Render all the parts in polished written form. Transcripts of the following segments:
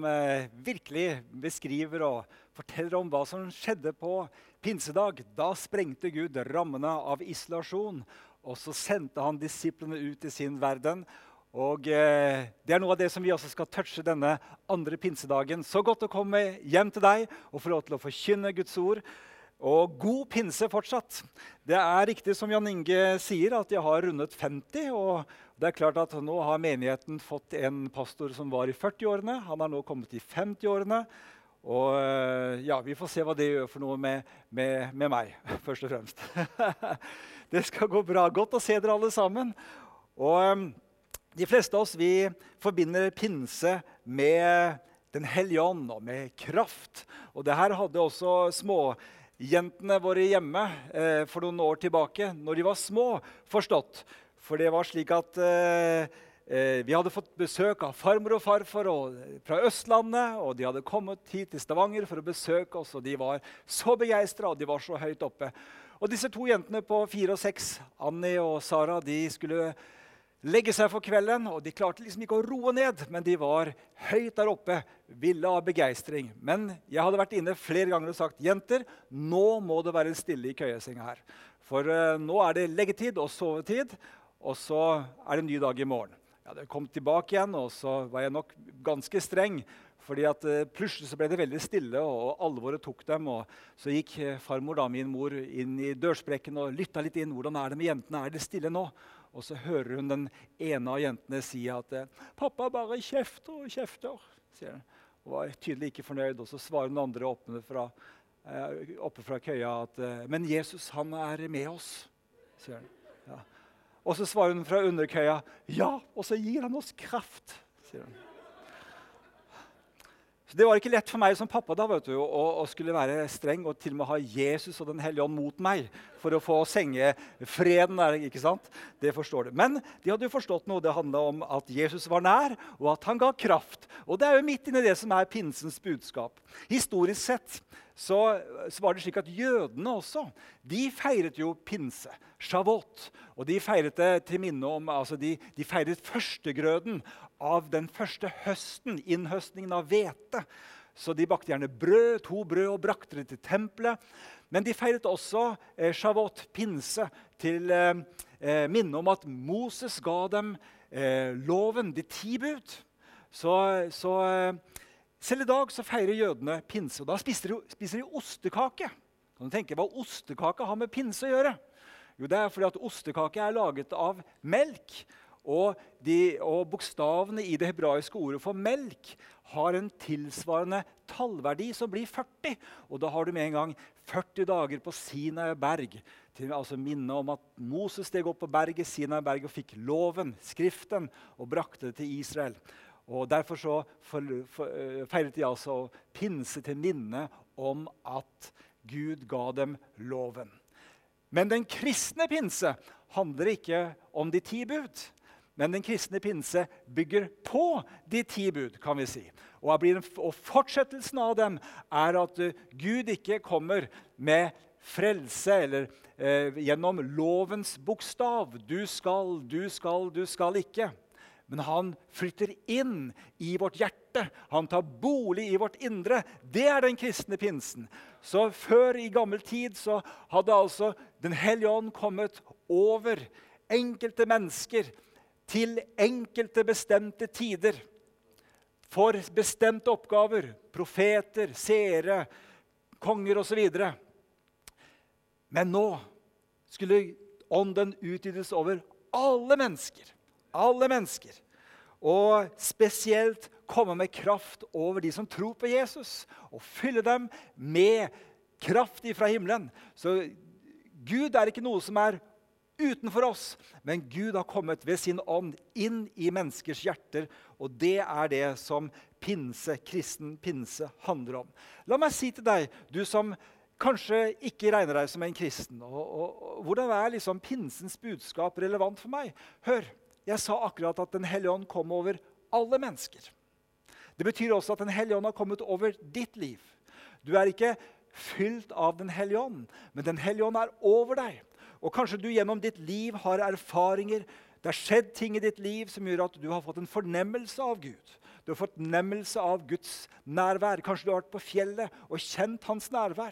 virkelig beskriver og forteller om hva som skjedde på pinsedag. Da sprengte Gud rammene av isolasjon, og så sendte han disiplene ut i sin verden. Og det noe av det som vi også skal touche denne andre pinsedagen. Så godt å komme hjem til deg og få lov til å forkynne Guds ord. Og god pinse fortsatt. Det riktig som Jan Inge sier, at jeg har rundet 50, og det klart at nå har menigheten fått en pastor som var i 40-årene. Han har nå kommet i 50-årene, og ja, vi får se hva det gjør for noe med meg, først og fremst. Det skal gå bra. Godt å se dere alle sammen. Og de fleste av oss, vi forbinder pinse med den hellige ånd og med kraft. Og det her hadde også småjentene våre hjemme for noen år tilbake, når de var små, forstått. For det var slik at vi hadde fått besøk av farmor og farfar fra Østlandet, og de hadde kommet hit til Stavanger for å besøke oss, og de var så begeistret, og de var så høyt oppe. Og disse to jentene på 4 og 6, Annie og Sara, de skulle legge seg for kvelden, og de klarte liksom ikke å roe ned, men de var høyt der oppe, ville av begeistring. Men jeg hadde vært inne flere ganger og sagt, jenter, nå må det være stille i køyesenga her. For nå det leggetid og sovetid, og så det en ny dag i morgen. Jeg hadde kommet tilbake igjen, og så var jeg nok ganske streng, fordi at plutselig så ble det veldig stille, og alvoret tok dem. Og så gikk farmor, da, min mor, inn i dørsprekken og lyttet litt inn. Hvordan det med jentene? Det stille nå? Og så hører hun den ene av jentene si at «Pappa bare kjefter og kjefter», sier hun. Og var tydelig ikke fornøyd. Og så svarer den andre oppe fra køya at «Men Jesus, han med oss», sier hun. Ja. Og så svarer hun fra underkøya «Ja, og så gir han oss kraft», sier hun. Så det var ikke lett for meg som pappa da, vet du, å skulle være streng og til og med ha Jesus og den hellige ånd mot meg for å få senge freden der, ikke sant? Det forstår du. Men de hadde jo forstått noe. Det handlet om at Jesus var nær, og at han ga kraft. Og det jo midt inne det som pinsens budskap. Historisk sett så var det slik at jødene også, de feiret jo pinse, Shavuot, og de feiret det til minne om, altså de feiret førstegrøden av den første høsten, innhøstningen av hvete. Så de bakte gjerne brød, 2 brød og brakte det til tempelet. Men de feiret også Shavuot, pinse, til minne om at Moses ga dem loven, de 10 bud. Så selv i dag så feirer jødene pinse, og da spiser de ostekake. Kan du tenke hva ostekake har med pinse å gjøre? Jo, det fordi at ostekake laget av melk, og bokstavene i det hebraiske ordet for melk har en tilsvarende tallverdi som blir 40. Og da har du med en gang 40 dager på Sinai berg, altså minne om at Moses steg opp på berget, Sinai berg, og fikk loven, skriften, og brakte det til Israel. Og derfor så feiret de altså pinse til minne om at Gud ga dem loven. Men den kristne pinse handler ikke om de 10 bud. Men den kristne pinse bygger på de 10 bud, kan vi si. Og fortsettelsen av dem at Gud ikke kommer med frelse eller gjennom lovens bokstav. Du skal ikke. Men han flytter inn i vårt hjerte. Han tar bolig i vårt indre. Det den kristne pinsen. Så før i gammel tid så hadde altså den hellige ånd kommet over enkelte mennesker til enkelte bestemte tider. For bestemte oppgaver. Profeter, seere, konger og så videre. Men nå skulle ånden utvides over alle mennesker. Alle mennesker. Og spesielt komme med kraft over de som tror på Jesus. Og fylle dem med kraft fra himmelen. Så Gud ikke noe som utenfor oss. Men Gud har kommet ved sin ånd inn i menneskers hjerter. Og det det som kristen pinse handler om. La meg si til deg, du som kanskje ikke regner deg som en kristen. Og hvordan liksom pinsens budskap relevant for meg? Hør. Jeg sa akkurat at den hellige ånd kom over alle mennesker. Det betyr også at den hellige ånd har kommet over ditt liv. Du ikke fylt av den hellige ånd, men den hellige ånd over deg. Og kanskje du gjennom ditt liv har erfaringer, det har skjedd ting i ditt liv som gjør at du har fått en fornemmelse av Gud. Du har fått nemmelse av Guds nærvær. Kanskje du har vært på fjellet og kjent hans nærvær.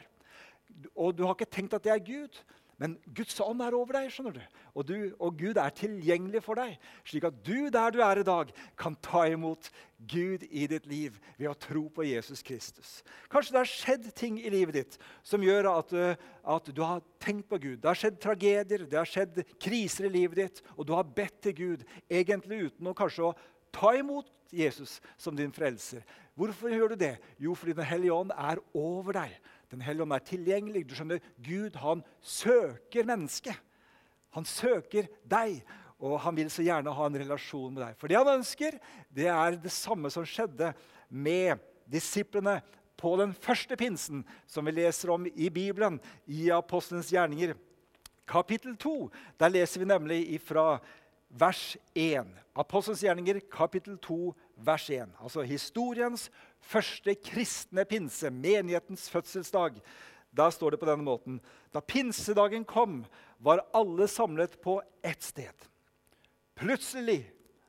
Og du har ikke tenkt at det er Gud. Men Guds ånd er over deg, skjønner du. Og Gud er tilgjengelig for deg, slik at du der du er i dag kan ta imot Gud i ditt liv ved å tro på Jesus Kristus. Kanskje det har skjedd ting i livet ditt som gjør at du har tenkt på Gud. Det har skjedd tragedier, det har skjedd kriser i livet ditt, og du har bedt til Gud, egentlig uten å kanskje å ta imot Jesus som din frelser. Hvorfor gjør du det? Jo, fordi Den hellige ånd er over deg. Den hellige ånd er tilgjengelig. Du skjønner, Gud han søker mennesket. Han søker deg, og han vil så gjerne ha en relasjon med deg. For det han ønsker, det er det samme som skjedde med disiplene på den første pinsen, som vi leser om i Bibelen, i Apostelens gjerninger. Kapittel 2, der leser vi nemlig ifra vers 1. Apostelens gjerninger, kapittel 2, vers 1. Altså historiens første kristne pinse, menighetens fødselsdag. Da står det på denne måten. Da pinsedagen kom, var alle samlet på ett sted. Plutselig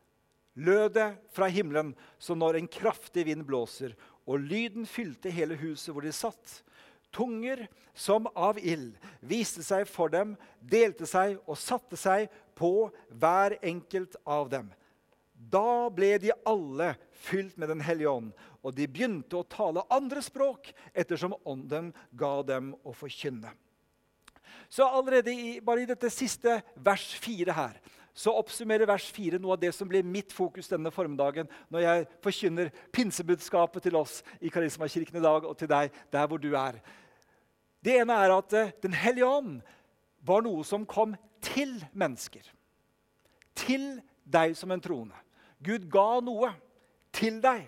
lød det fra himmelen som når en kraftig vind blåser, og lyden fylte hele huset hvor de satt. Tunger som av ild viste seg for dem, delte seg og satte seg på hver enkelt av dem. Da ble de alle fylt med Den hellige ånd, og de begynte å tale andre språk, ettersom ånden ga dem å forkynne. Så allerede bare i dette siste vers 4 her, så oppsummerer vers 4 noe av det som blir mitt fokus denne formiddagen, når jeg forkynner pinsebudskapet til oss i Karismakirken i dag, og til deg der hvor du er. Det ene er at Den hellige ånd var noe som kom til mennesker. Til deg som en troende. Gud ga noe til deg.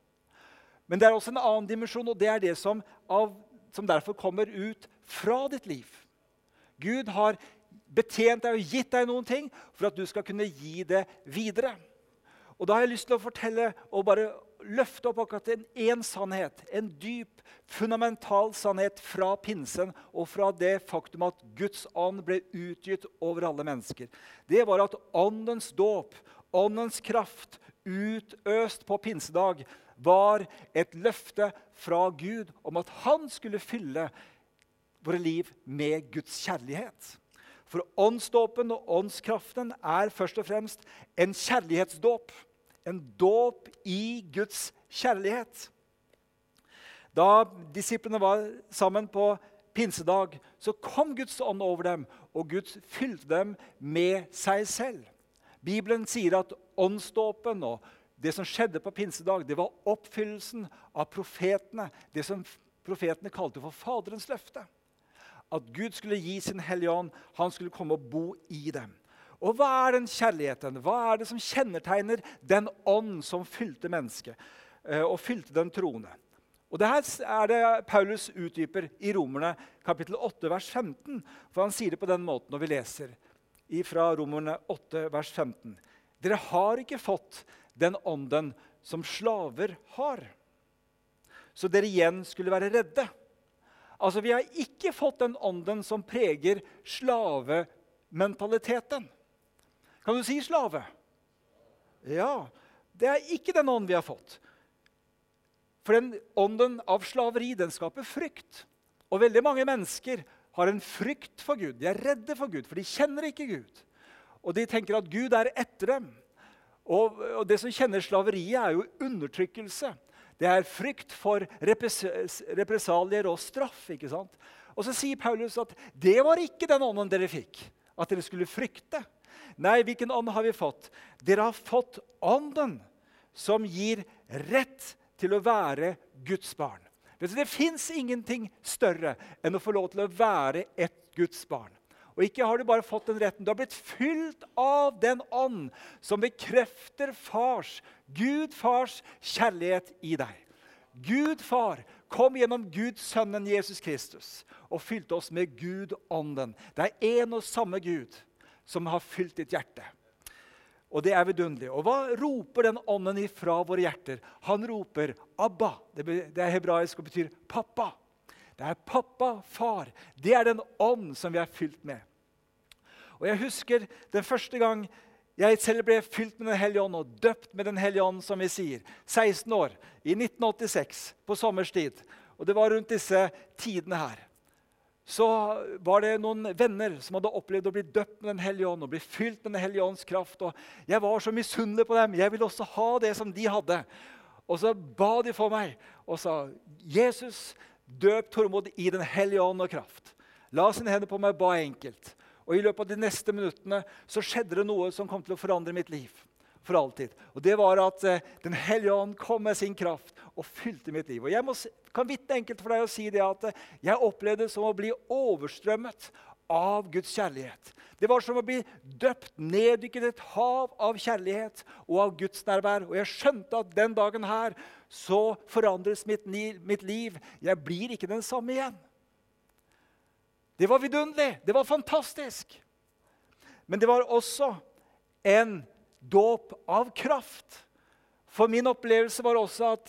Men det er også en annen dimensjon, og det er det som derfor kommer ut fra ditt liv. Gud har betjent deg og gitt deg noen ting for at du skal kunne gi det videre. Og da har jeg lyst til å fortelle og bare løfte opp akkurat en sannhet, en dyp, fundamental sannhet fra pinsen og fra det faktum at Guds ånd ble utgitt over alle mennesker. Det var at åndens dåp, åndens kraft, utøst på pinsedag, var et løfte fra Gud om at han skulle fylle våre liv med Guds kjærlighet. For åndsdåpen og åndskraften er først og fremst en kjærlighetsdåp. En dåp i Guds kjærlighet. Da disiplene var sammen på pinsedag, så kom Guds ånd over dem, og Gud fylte dem med seg selv. Bibelen sier at åndsdåpen og det som skjedde på pinsedag, det var oppfyllelsen av profetene, det som profetene kalte for Faderens løfte. At Gud skulle gi sin hellige ånd, han skulle komme og bo i dem. Og hva er den kjærligheten? Hva er det som kjennetegner den ånd som fylte mennesket og fylte den troende? Og det her er det Paulus utdyper i Romerne kapittel 8, vers 15. For han sier det på den måten når vi leser fra Romerne 8, vers 15. Dere har ikke fått den ånden som slaver har, så dere igjen skulle være redde. Altså, vi har ikke fått den ånden som preger slavementaliteten. Kan du si slave? Ja, det er ikke den ånden vi har fått. For den ånden av slaveri, den skaper frykt. Og veldig mange mennesker har en frykt for Gud. De er redde for Gud, for de kjenner ikke Gud. Og de tenker at Gud er etter dem. Og det som kjenner slaveriet er jo undertrykkelse. Det er frykt for represalier og straff, ikke sant? Og så sier Paulus at det var ikke den ånden dere fikk, at dere skulle frykte. Nei, hvilken ånd har vi fått? Dere har fått ånden som gir rett til å være Guds barn. Det finnes ingenting større enn å få lov til å være et Guds barn. Og ikke har du bare fått den retten, du har blitt fylt av den ånd som bekrefter Gud fars kjærlighet i deg. Gud far kom gjennom Guds sønnen Jesus Kristus og fylte oss med Gud ånden. Det er en og samme Gud som har fylt ditt hjerte. Og det er vidunderlig. Og hva roper den ånden ifra våre hjerter? Han roper Abba. Det er hebraisk og betyr pappa. Det er pappa, far. Det er den ånd som vi er fylt med. Og jeg husker den første gang jeg selv ble fylt med den hellige ånd og døpt med den hellige ånd, som vi sier. 16 år, i 1986, på sommerstid. Og det var rundt disse tidene her. Så var det noen venner som hadde opplevd å bli døpt med den hellige ånd og bli fylt med den hellige ånds kraft. Og jeg var så misunnelig på dem. Jeg ville også ha det som de hadde. Og så ba de for meg og sa, Jesus, døp Tormod i den hellige ånd og kraft. La sine hender på meg, ba enkelt. Og i løpet av de neste minuttene så skjedde det noe som kom til å forandre mitt liv for alltid. Og det var at den hellige ånd kom med sin kraft og fylte mitt liv. Og jeg kan vitne enkelt for deg å si det at jeg opplevde det som å bli overstrømmet av Guds kjærlighet. Det var som å bli døpt, neddykket et hav av kjærlighet og av Guds nærvær. Og jeg skjønte at den dagen her så forandres mitt liv. Jeg blir ikke den samme igjen. Det var vidunderlig, det var fantastisk. Men det var også en dåp av kraft. For min opplevelse var også at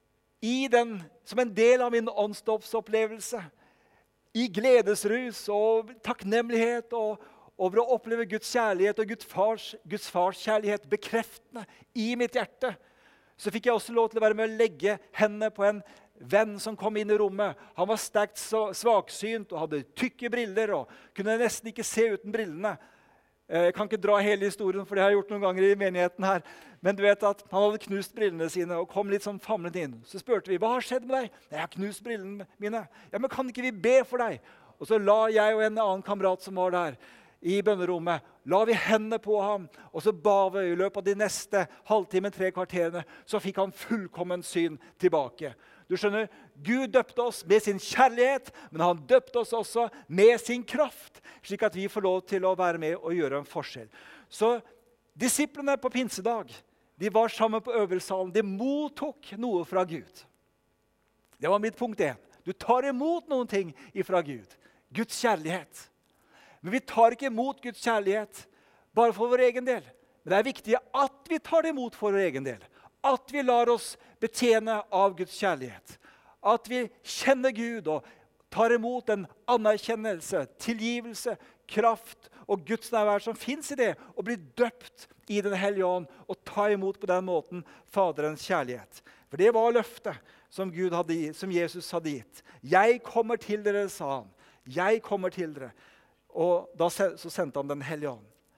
som en del av min åndsdåpsopplevelse, i gledesrus og takknemlighet og over å oppleve Guds kjærlighet og Guds fars kjærlighet bekreftende i mitt hjerte, så fikk jeg også lov til å være med å legge hendene på en venn som kom inn i rommet. Han var sterkt svaksynt og hadde tykke briller og kunne nesten ikke se uten brillene. Jeg kan ikke dra hele historien, for det har jeg gjort noen ganger i menigheten her. Men du vet at han hadde knust brillene sine og kom litt sånn famlet inn. Så spurte vi, hva har skjedd med deg? Jeg har knust brillene mine. Ja, men kan ikke vi be for deg? Og så la jeg og en annen kamerat som var der i bønnerommet, la vi hendene på ham, og så ba vi i løpet av de neste halvtimen, 3 kvarterene, så fikk han fullkommen syn tilbake. Du skjønner, Gud døpte oss med sin kjærlighet, men han døpte oss også med sin kraft, slik at vi får lov til å være med og gjøre en forskjell. Så disiplene på pinsedag, de var sammen på øvelsalen, de mottok noe fra Gud. Det var mitt punkt 1. Du tar imot noen ting fra Gud. Guds kjærlighet. Men vi tar ikke imot Guds kjærlighet bare for vår egen del. Men det er viktig at vi tar det imot for vår egen del. At vi lar oss betjene av Guds kjærlighet. At vi kjenner Gud og tar imot en anerkjennelse, tilgivelse, kraft og Guds nærvær som finnes i det, og blir døpt i den hellige ånd og ta imot på den måten Faderens kjærlighet. For det var løftet som Jesus hadde gitt. Jeg kommer til dere, sa han. Jeg kommer til dere. Og da så sendte han den hellige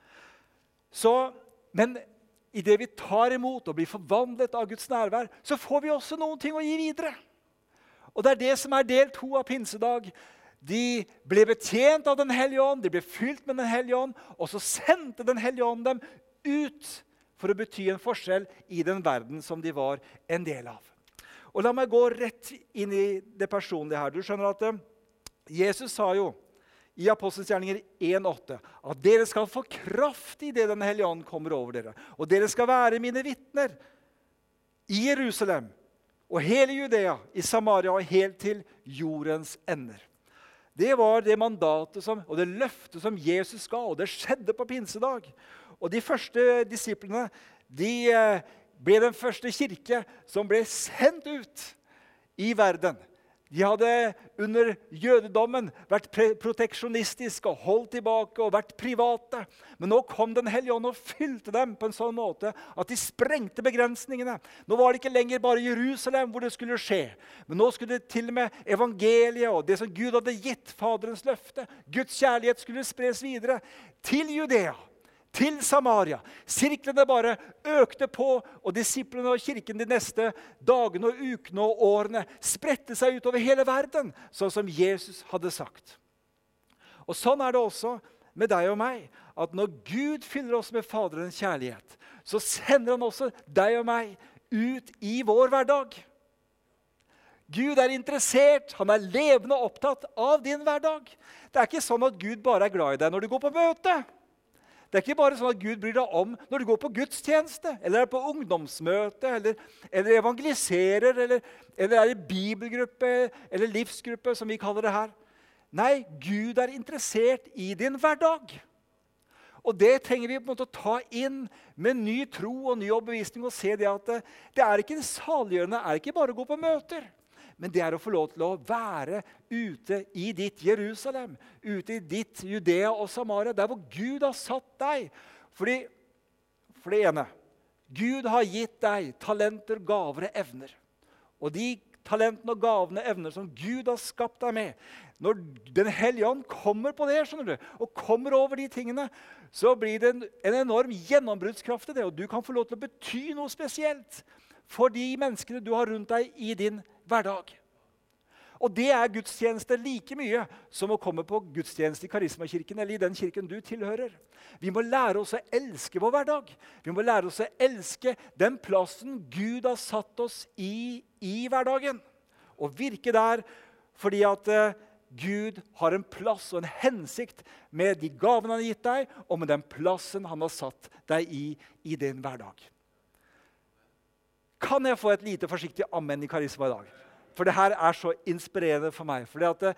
ånd. Men i det vi tar imot og blir forvandlet av Guds nærvær, så får vi også noen ting å gi videre. Og det er det som er del 2 av pinsedag. De ble betjent av den hellige ånd, de ble fylt med den hellige ånd, og så sendte den hellige ånd dem ut for å bety en forskjell i den verden som de var en del av. Og la meg gå rett inn i det personlige her. Du skjønner at Jesus sa jo i Apostelens gjerninger 1,8 at dere skal få kraft i det den hellige ånd kommer over dere. Og dere skal være mine vitner i Jerusalem og hele Judea, i Samaria og helt til jordens ender. Det var det mandatet og det løftet som Jesus ga, og det skjedde på pinsedag. Og de første disiplene, de ble den første kirke som ble sendt ut i verden. De hadde under jødedommen vært proteksjonistiske og holdt tilbake og vært private. Men nå kom den hellige ånd og fylte dem på en sånn måte at de sprengte begrensningene. Nå var det ikke lenger bare Jerusalem hvor det skulle skje. Men nå skulle det til og med evangeliet og det som Gud hadde gitt, Faderens løfte. Guds kjærlighet skulle spres videre til Judea, til Samaria. Sirklene bare økte på, og disiplene og kirken de neste dagene og ukene og årene spredte seg ut over hele verden, sånn som Jesus hadde sagt. Og sånn er det også med deg og meg, at når Gud fyller oss med Faderens kjærlighet, så sender han også deg og meg ut i vår hverdag. Gud er interessert, han er levende opptatt av din hverdag. Det er ikke sånn at Gud bare er glad i deg når du går på møte. Det er ikke bare sånn at Gud bryr deg om når du går på gudstjeneste, eller er på ungdomsmøte, eller evangeliserer, eller er i bibelgruppe, eller livsgruppe, som vi kaller det her. Nei, Gud er interessert i din hverdag. Og det trenger vi på en måte å ta inn med ny tro og ny overbevisning, og se det at det er ikke saliggjørende, det er ikke bare å gå på møter. Men det er å få lov til å være ute i ditt Jerusalem, ute i ditt Judea og Samaria, der hvor Gud har satt deg. Fordi For det ene, Gud har gitt deg talenter, gaver og evner. Og de talentene og gavene og evner som Gud har skapt deg med, når Den hellige ånd kommer på det, skjønner du, og kommer over de tingene, så blir det en enorm gjennombruddskraft i det, og du kan få lov til å bety noe spesielt for de menneskene du har rundt deg i din hverdag. Og det er gudstjeneste like mye som å komme på gudstjeneste i Karismakirken eller i den kirken du tilhører. Vi må lære oss å elske vår hverdag. Vi må lære oss å elske den plassen Gud har satt oss i hverdagen. Og virke der fordi at Gud har en plass og en hensikt med de gavene han har gitt deg, og med den plassen han har satt deg i din hverdag. Kan jeg få et lite forsiktig amen i Karisma i dag? For det her er så inspirerende for meg. Fordi at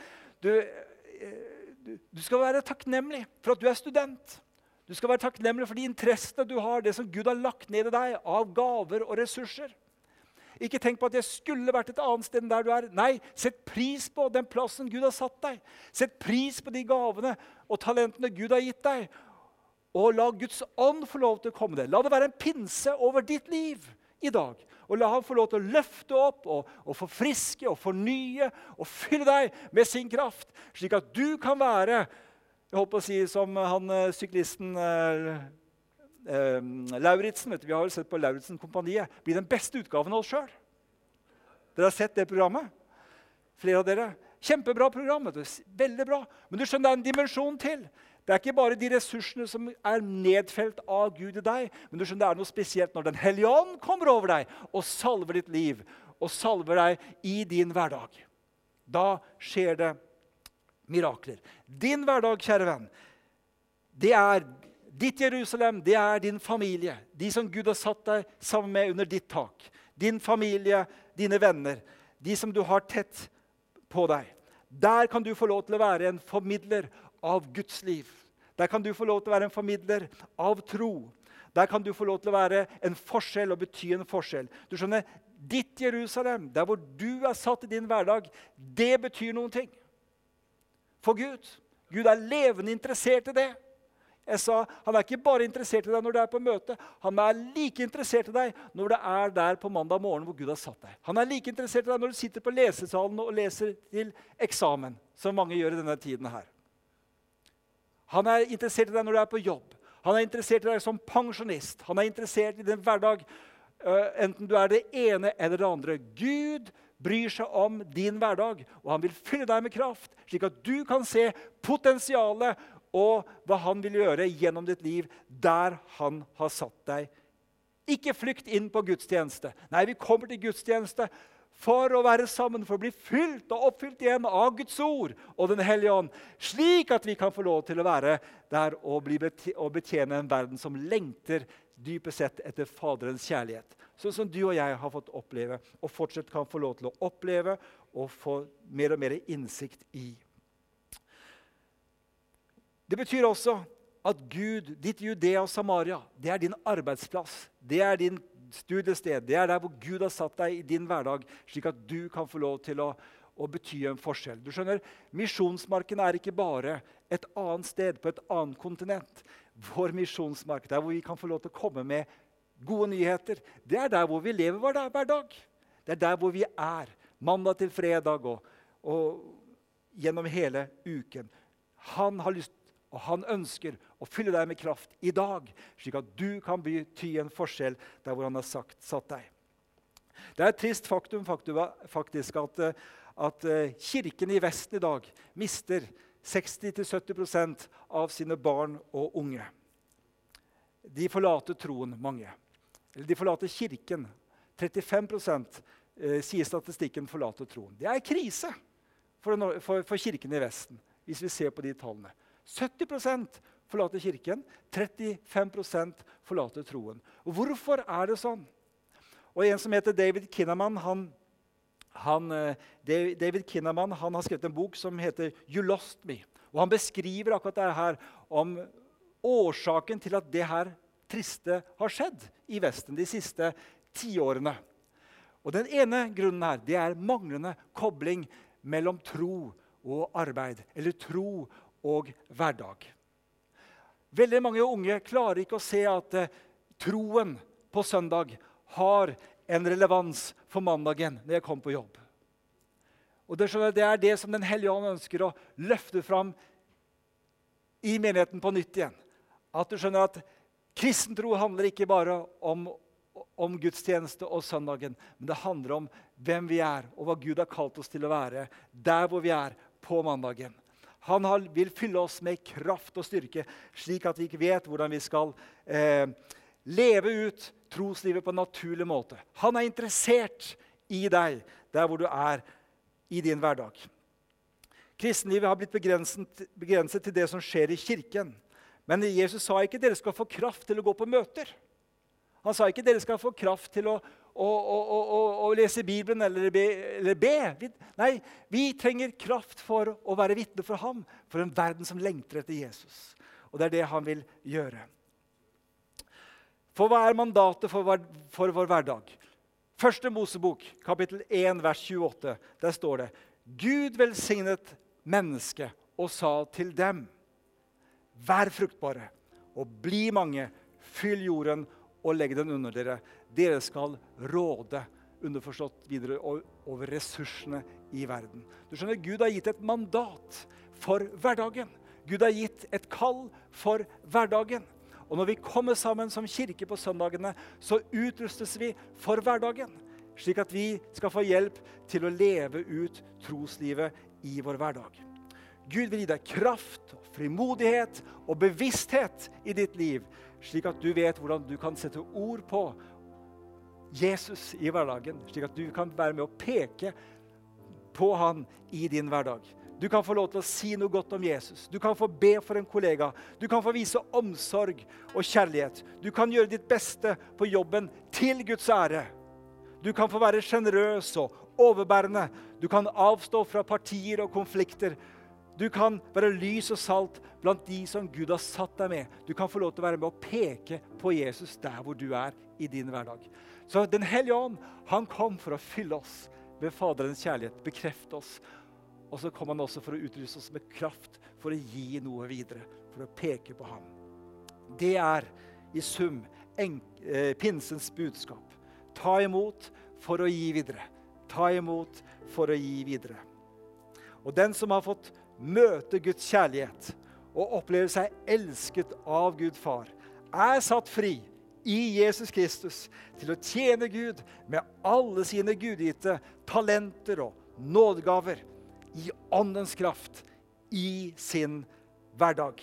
du skal være takknemlig for at du er student. Du skal være takknemlig for de interessene du har, det som Gud har lagt ned i deg av gaver og ressurser. Ikke tenk på at jeg skulle vært et annet sted enn der du er. Nei, sett pris på den plassen Gud har satt deg. Sett pris på de gavene og talentene Gud har gitt deg. Og la Guds ånd få lov til å komme deg. La det være en pinse over ditt liv i dag. Og la han få lov til å løfte opp og forfriske og fornye og fylle deg med sin kraft, slik at du kan være, jeg håper å si som han syklisten Lauritzen, vi har jo sett på Lauritzen-kompaniet, blir den beste utgaven av oss selv. Dere har sett det programmet? Flere av dere? Kjempebra program, veldig bra. Men du skjønner, det er en dimensjon til. Det er ikke bare de ressursene som er nedfelt av Gud i deg, men du skjønner, det er noe spesielt når Den hellige ånd kommer over deg og salver ditt liv, og salver deg i din hverdag. Da skjer det mirakler. Din hverdag, kjære venn, det er ditt Jerusalem, det er din familie. De som Gud har satt deg sammen med under ditt tak. Din familie, dine venner, de som du har tett på deg. Der kan du få lov til å være en formidler av Guds liv. Der kan du få lov til å være en formidler av tro. Der kan du få lov til å være en forskjell og bety en forskjell. Du skjønner, ditt Jerusalem, der hvor du er satt i din hverdag, det betyr noen ting. For Gud. Gud er levende interessert i det. Jeg sa, han er ikke bare interessert i deg når du er på møte. Han er like interessert i deg når du er der på mandag morgen hvor Gud har satt deg. Han er like interessert i deg når du sitter på lesesalen og leser til eksamen, som mange gjør i denne tiden her. Han er interessert i deg når du er på jobb. Han er interessert i deg som pensjonist. Han er interessert i din hverdag, enten du er det ene eller det andre. Gud bryr seg om din hverdag, og han vil fylle deg med kraft, slik at du kan se potensialet og hva han vil gjøre gjennom ditt liv der han har satt deg. Ikke flykt inn på gudstjeneste. Nei, vi kommer til gudstjeneste for å være sammen, for å bli fylt og oppfylt igjen av Guds ord og Den hellige ånd, slik at vi kan få lov til å være der og betjene en verden som lengter dypest sett etter Faderens kjærlighet. Sånn som du og jeg har fått oppleve, og fortsatt kan få lov til å oppleve og få mer og mer innsikt i. Det betyr også at Gud, ditt Judea og Samaria, det er din arbeidsplass, det er din studiested, det er der hvor Gud har satt deg i din hverdag, slik at du kan få lov til å bety en forskjell. Du skjønner, misjonsmarken er ikke bare et annet sted på et annet kontinent. Vår misjonsmark, der hvor vi kan få lov til å komme med gode nyheter, det er der hvor vi lever hver dag. Det er der hvor vi er, mandag til fredag og gjennom hele uken. Han har lyst og han ønsker å fylle deg med kraft i dag, slik at du kan bety en forskjell der hvor han har satt deg. Det er et trist faktum faktisk at kirken i Vesten i dag mister 60-70% av sine barn og unge. De forlater troen, mange. Eller de forlater kirken. 35% sier statistikken forlater troen. Det er krise for kirken i Vesten, hvis vi ser på de tallene. 70% forlater kirken, 35% forlater troen. Og hvorfor er det sånn? Og en som heter David Kinnaman, han har skrevet en bok som heter You Lost Me. Og han beskriver akkurat det her om årsaken til at det her triste har skjedd i Vesten de siste 10 årene. Og den ene grunnen her, det er manglende kobling mellom tro og arbeid, eller tro og hverdag. Veldig mange unge klarer ikke å se at troen på søndag har en relevans for mandagen når jeg kommer på jobb. Og det er det som Den hellige ånd ønsker å løfte fram i menigheten på nytt igjen. At du skjønner at kristentro handler ikke bare om gudstjeneste og søndagen, men det handler om hvem vi er, og hva Gud har kalt oss til å være der hvor vi er på mandagen. Han vil fylle oss med kraft og styrke, slik at vi ikke vet hvordan vi skal leve ut troslivet på en naturlig måte. Han er interessert i deg, der hvor du er i din hverdag. Kristenlivet har blitt begrenset til det som skjer i kirken. Men Jesus sa ikke dere skal få kraft til å gå på møter. Han sa ikke dere skal få kraft til å lese Bibelen eller be. Nei, vi trenger kraft for å være vitne for ham, for en verden som lengter etter Jesus. Og det er det han vil gjøre. For hva er mandatet for vår hverdag? Første Mosebok, kapittel 1, vers 28, der står det: Gud velsignet mennesket og sa til dem: Vær fruktbare og bli mange, fyll jorden og legg den under dere. Dere skal råde, underforstått videre, over ressursene i verden. Du skjønner, Gud har gitt et mandat for hverdagen. Gud har gitt et kall for hverdagen. Og når vi kommer sammen som kirke på søndagene, så utrustes vi for hverdagen, slik at vi skal få hjelp til å leve ut troslivet i vår hverdag. Gud vil gi deg kraft, frimodighet og bevissthet i ditt liv, slik at du vet hvordan du kan sette ord på Jesus i hverdagen, slik at du kan være med å peke på han i din hverdag. Du kan få lov til å si noe godt om Jesus. Du kan få be for en kollega. Du kan få vise omsorg og kjærlighet. Du kan gjøre ditt beste på jobben til Guds ære. Du kan få være generøs og overbærende. Du kan avstå fra partier og konflikter. Du kan være lys og salt blant de som Gud har satt deg med. Du kan få lov til å være med å peke på Jesus der hvor du er i din hverdag. Så Den hellige ånd, han kom for å fylle oss med Faderens kjærlighet, bekrefte oss. Og så kom han også for å utruste oss med kraft, for å gi noe videre, for å peke på ham. Det er i sum pinsens budskap. Ta imot for å gi videre. Ta imot for å gi videre. Og den som har fått møte Guds kjærlighet og oppleve seg elsket av Gud far, er satt fri i Jesus Kristus til å tjene Gud med alle sine gudgitte talenter og nådegaver i åndens kraft i sin hverdag.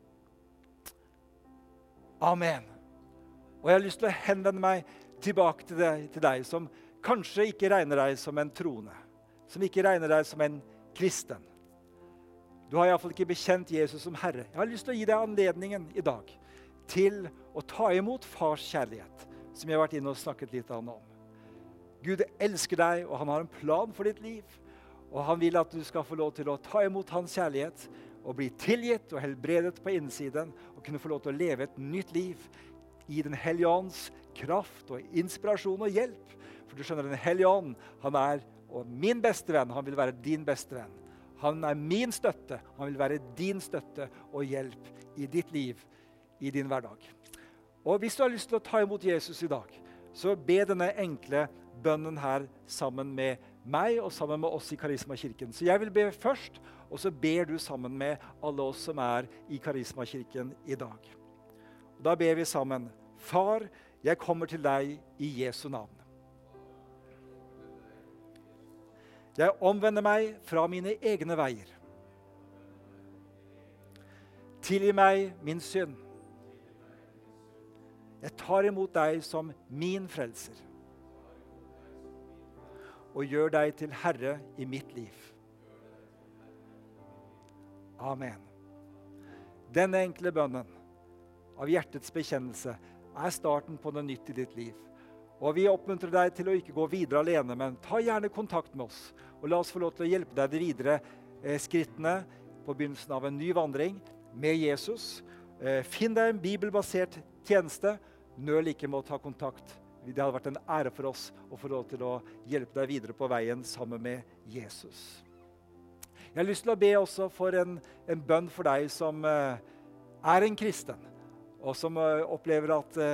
Amen. Og jeg har lyst til å henvende meg tilbake til deg som kanskje ikke regner deg som en troende, som ikke regner deg som en kristen. Du har i hvert fall ikke bekjent Jesus som Herre. Jeg har lyst til å gi deg anledningen i dag til å ta imot fars kjærlighet, som jeg har vært inne og snakket litt om. Gud elsker deg, og han har en plan for ditt liv. Og han vil at du skal få lov til å ta imot hans kjærlighet og bli tilgitt og helbredet på innsiden og kunne få lov til å leve et nytt liv i Den hellige ånds kraft og inspirasjon og hjelp. For du skjønner, Den hellige ånd, han er min beste venn, han vil være din beste venn. Han er min støtte, han vil være din støtte og hjelp i ditt liv, i din hverdag. Og hvis du har lyst til å ta imot Jesus i dag, så be denne enkle bønnen her sammen med meg og sammen med oss i Karismakirken. Så jeg vil be først, og så ber du sammen med alle oss som er i Karismakirken i dag. Da ber vi sammen: Far, jeg kommer til deg i Jesu navn. Jeg omvender meg fra mine egne veier. Tilgi meg min synd. Jeg tar imot deg som min frelser. Og gjør deg til Herre i mitt liv. Amen. Denne enkle bønnen av hjertets bekjennelse er starten på noe nytt i ditt liv. Og vi oppmuntrer deg til å ikke gå videre alene, men ta gjerne kontakt med oss. Og la oss få lov til å hjelpe deg de videre skrittene på begynnelsen av en ny vandring med Jesus. Finn deg en bibelbasert tjeneste. Nøl ikke med å ta kontakt. Det hadde vært en ære for oss å få lov til å hjelpe deg videre på veien sammen med Jesus. Jeg har lyst til å be også for en bønn for deg som er en kristen, og som opplever at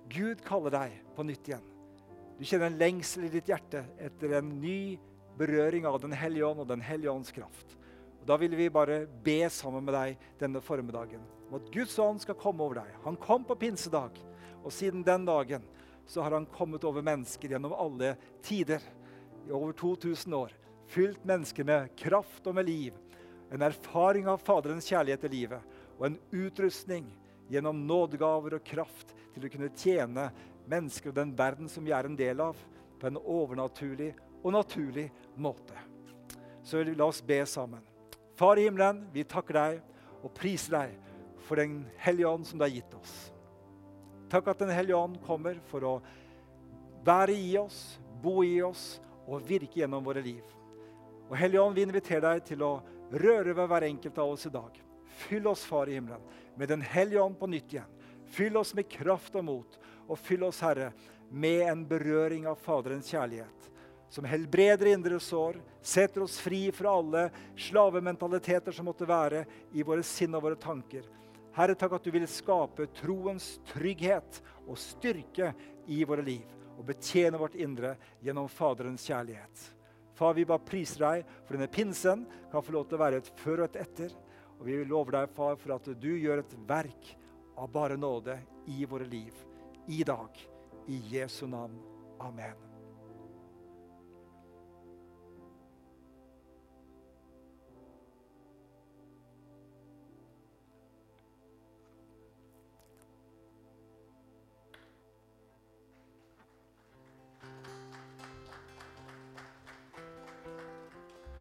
Gud kaller deg på nytt igjen. Du kjenner en lengsel i ditt hjerte etter en ny berøring av den hellige ånd og den hellige ånds kraft. Og da vil vi bare be sammen med deg denne formiddagen om at Guds ånd skal komme over deg. Han kom på pinsedag, og siden den dagen så har han kommet over mennesker gjennom alle tider. I over 2000 år. Fylt mennesker med kraft og med liv. En erfaring av Faderens kjærlighet i livet. Og en utrustning gjennom nådegaver og kraft til å kunne tjene mennesker og den verden som vi er en del av, på en overnaturlig og naturlig måte. Så la oss be sammen. Far i himmelen, vi takker deg og priser deg for den hellige ånd som du har gitt oss. Takk at den hellige ånd kommer for å være i oss, bo i oss og virke gjennom våre liv. Og hellige ånd, vi inviterer deg til å røre ved hver enkelt av oss i dag. Fyll oss, Far i himmelen, med den hellige ånd på nytt igjen. Fyll oss med kraft og mot, og fyll oss, Herre, med en berøring av Faderens kjærlighet, som helbreder indre sår, setter oss fri fra alle slavementaliteter som måtte være i våre sinn og våre tanker. Herre, takk at du vil skape troens trygghet og styrke i våre liv, og betjene vårt indre gjennom Faderens kjærlighet. Far, vi bare priser deg for denne pinsen kan få lov til å være et før og et etter, og vi lover deg, Far, for at du gjør et verk av bare nåde i våre liv, i dag, i Jesu navn. Amen.